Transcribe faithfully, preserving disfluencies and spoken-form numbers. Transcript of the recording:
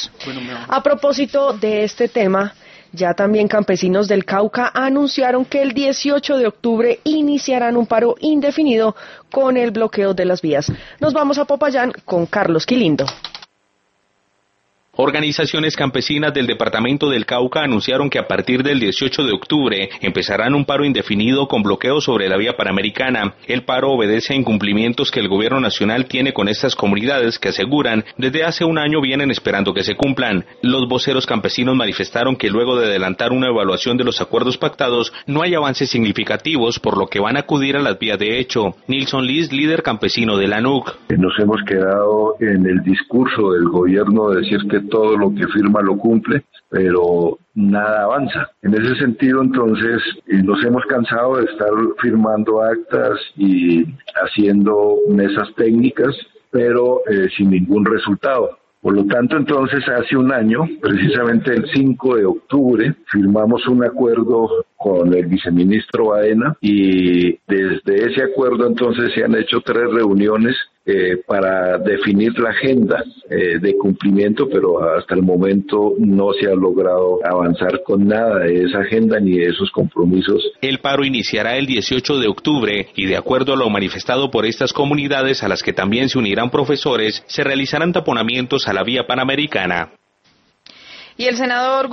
A propósito de este tema, ya también campesinos del Cauca anunciaron que el dieciocho de octubre iniciarán un paro indefinido con el bloqueo de las vías. Nos vamos a Popayán con Carlos Quilindo. Organizaciones campesinas del departamento del Cauca anunciaron que a partir del dieciocho de octubre empezarán un paro indefinido con bloqueo sobre la vía panamericana. El paro obedece a incumplimientos que el gobierno nacional tiene con estas comunidades que aseguran desde hace un año vienen esperando que se cumplan. Los voceros campesinos manifestaron que luego de adelantar una evaluación de los acuerdos pactados no hay avances significativos, por lo que van a acudir a las vías de hecho. Nilson Liz, líder campesino de la N U C. Nos hemos quedado en el discurso del gobierno de decir que todo lo que firma lo cumple, pero nada avanza. En ese sentido, entonces, nos hemos cansado de estar firmando actas y haciendo mesas técnicas, pero eh, sin ningún resultado. Por lo tanto, entonces, hace un año, precisamente el cinco de octubre, firmamos un acuerdo con el viceministro Baena y desde ese acuerdo, entonces, se han hecho tres reuniones eh, para definir la agenda eh, de cumplimiento, pero hasta el momento no se ha logrado avanzar con nada de esa agenda ni de esos compromisos. El paro iniciará el dieciocho de octubre y, de acuerdo a lo manifestado por estas comunidades, a las que también se unirán profesores, se realizarán taponamientos a la vía panamericana. Y el senador